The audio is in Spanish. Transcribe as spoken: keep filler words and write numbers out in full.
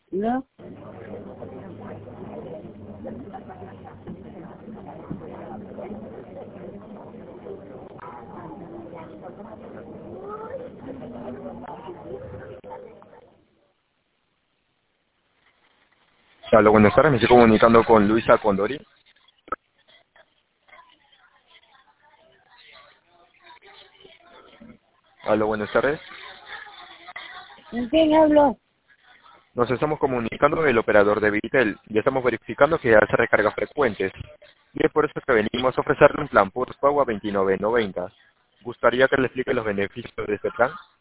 ¿No? Hola, buenas tardes. Me estoy comunicando con Luisa Condori. Hola, buenas tardes. ¿Con quién hablo? Nos estamos comunicando del operador de Vitel y estamos verificando que hace recargas frecuentes. Y es por eso que venimos a ofrecerle un plan por pago a veintinueve noventa. ¿Gustaría que le explique los beneficios de este plan?